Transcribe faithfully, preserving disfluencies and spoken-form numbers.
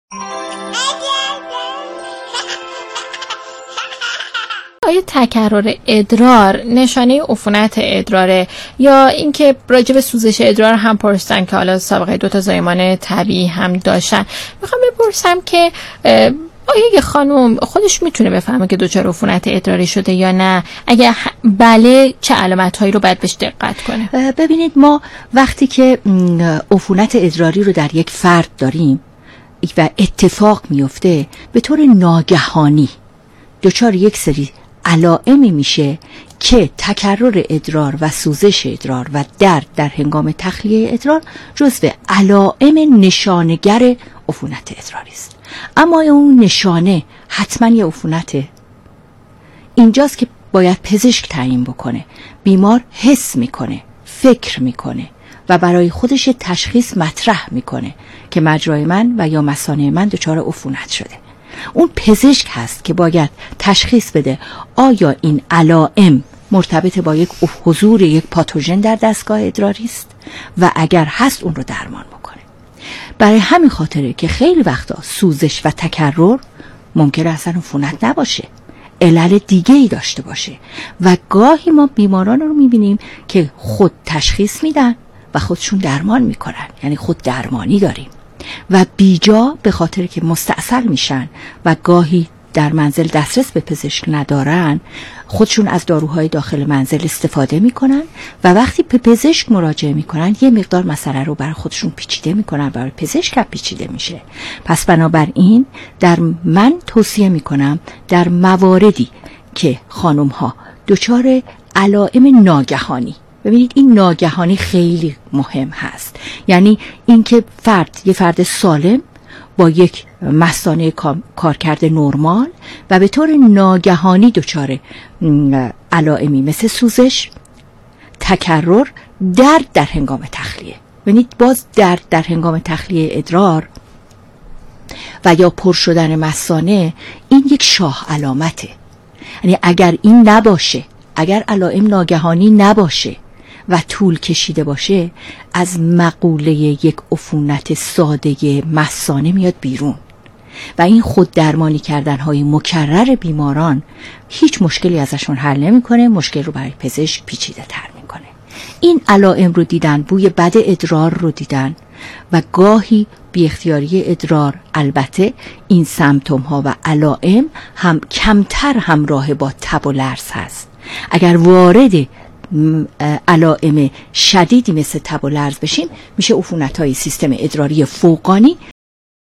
آیا تکرار ادرار نشانه عفونت ادراره یا اینکه راجع به سوزش ادرار هم پرسیدن که حالا سابقه دو تا زایمان طبیعی هم داشتن؟ میخوام بپرسم که آیا یه خانم خودش میتونه بفهمه که دچار عفونت ادراری شده یا نه؟ اگه بله چه علامت‌هایی رو باید بهش دقت کنه؟ ببینید، ما وقتی که عفونت ادراری رو در یک فرد داریم و اتفاق میفته، به طور ناگهانی دچار یک سری علائمی میشه که تکرر ادرار و سوزش ادرار و درد در هنگام تخلیه ادرار جزو علائم نشانگر عفونت ادراری است. اما اون نشانه حتما یه عفونته. اینجاست که باید پزشک تعیین بکنه. بیمار حس میکنه، فکر میکنه و برای خودش تشخیص مطرح میکنه که مجرای من و یا مثانه من دچار عفونت شده. اون پزشک هست که باید تشخیص بده آیا این علائم مرتبط با یک حضور یک پاتوژن در دستگاه ادراری است و اگر هست اون رو درمان بکنه. برای همین خاطره که خیلی وقتا سوزش و تکرر ممکنه اصلا عفونت نباشه، علل دیگه ای داشته باشه و گاهی ما بیماران رو میبینیم که خود تشخیص میدن و خودشون درمان میکنن، یعنی خود درمانی داریم و بیجا به خاطر که مستعصل میشن و گاهی در منزل دسترس به پزشک ندارن، خودشون از داروهای داخل منزل استفاده میکنن و وقتی به پزشک مراجعه میکنن یه مقدار مسئله رو برای خودشون پیچیده میکنن، برای پزشک هم پیچیده میشه. پس بنابراین در من توصیه میکنم در مواردی که خانم ها دچار علائم ناگهانی، ببینید این ناگهانی خیلی مهم هست، یعنی اینکه فرد یه فرد سالم با یک مثانه کارکرد نرمال و به طور ناگهانی دچار علائمی مثل سوزش، تکرر، درد در هنگام تخلیه. ببینید باز درد در هنگام تخلیه ادرار و یا پر شدن مثانه، این یک شاه علامته. یعنی اگر این نباشه، اگر علائم ناگهانی نباشه و طول کشیده باشه، از مقوله یک عفونت ساده مثانه میاد بیرون و این خود درمانی کردن های مکرر بیماران هیچ مشکلی ازشون حل نمیکنه، مشکل رو برای پزشک پیچیده تر میکنه. این علائم رو دیدن، بوی بد ادرار رو دیدن و گاهی بی اختیاری ادرار، البته این سمپتوم ها و علائم هم کمتر همراه با تب و لرز هست. اگر وارد علائم شدیدی مثل تب و لرز بشیم، میشه عفونت‌های سیستم ادراری فوقانی